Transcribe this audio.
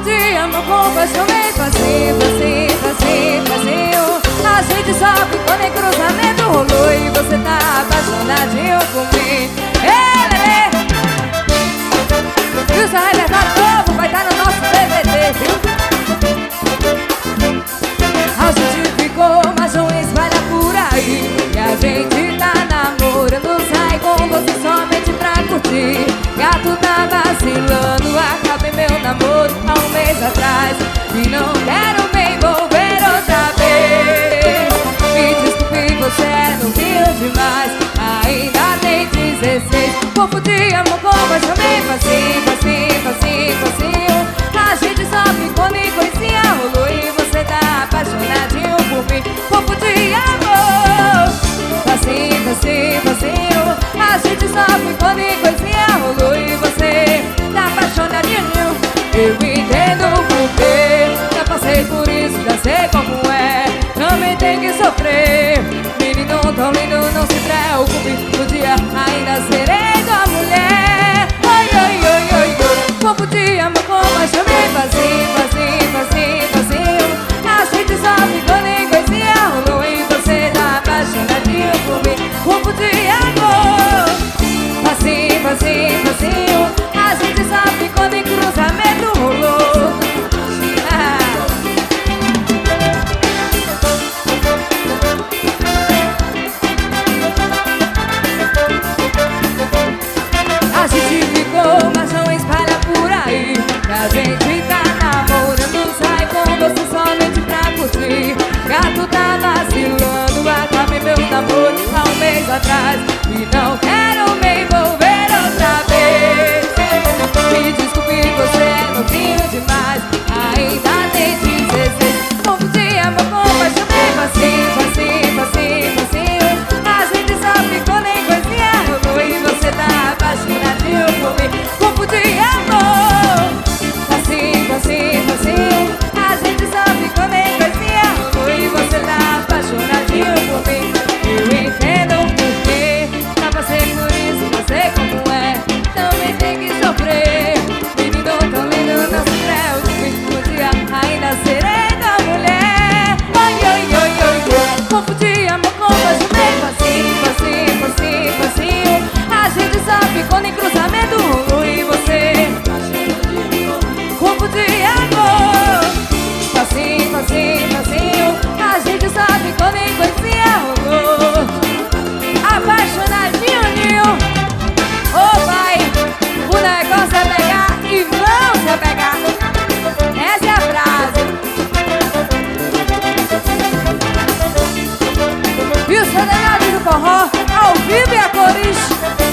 de amor com paixão, bem facinho, facinho, facinho, facinho. A gente sofre quando em cruzamento rolou e você tá apaixonadinho por mim. Lelê! E o seu repertório novo vai estar no nosso DVD, viu? A gente ficou, mas não espalha por aí. E a gente tá namorando, sai com você somente pra curtir. Gato tá vacilando, acabei meu namoro há um mês atrás e não quero me envolver outra vez. Me desculpe, você é novinho demais, ainda tem 16. Corpo de amor com paixão, bem facinho, facinho, facinho, facinho. A gente sofre quando em coisinha rolou e você tá apaixonadinho por mim. Corpo de amor, facinho, facinho, facinho. A gente sofre quando em coisinha rolou e você tá apaixonadinho. Eu entendo o porquê, já passei por isso, já sei como é. Também tem que sofrer. Menino tão lindo, não se preocupe, um dia ainda serei tua mulher. Oi, oi, oi, oi, oi. Corpo de amor com paixão, bem facinho, facinho, facinho, facinho. A gente sofre quando em coisinha rolou e você tá apaixonadinho por mim. Corpo de amor, facinho, facinho, facinho. A gente sofre quando em cruzamento rolou. A gente ficou, mas não espalha por aí. A gente tá namorando, sai com você somente pra curtir. Gato tá vacilando, acabei meu namoro há um mês atrás e não quero me envolver outra vez. Me desculpe, você é novinho demais, ainda tem 16. Corpo de amor com paixão, bem facinho, facinho, facinho, facinho. A gente sofre quando em coisinha rolou e você tá apaixonadinho por mim. Corpo de amor, facinho, facinho, facinho. A gente sofre quando em coisinha rolou e você tá apaixonadinho por mim. Eu entendo o porquê, já passei por isso, já sei como é. Também tem que sofrer. Menino tão lindo, não se preocupe, um dia ainda serei tua mulher. Oi, oi, oi, oi, oi. Corpo de amor com paixão, bem facinho, facinho, facinho, facinho. A gente sofre quando em cruzamento rolou e você. Corpo de amor, facinho, facinho, facinho. A gente sofre quando em coisinha rolou. Apaixonadinho, Ninho. Ô pai, o negócio é pegar e não se apegar. Essa é a frase. E o Federal do Forró, ao vivo e a cores.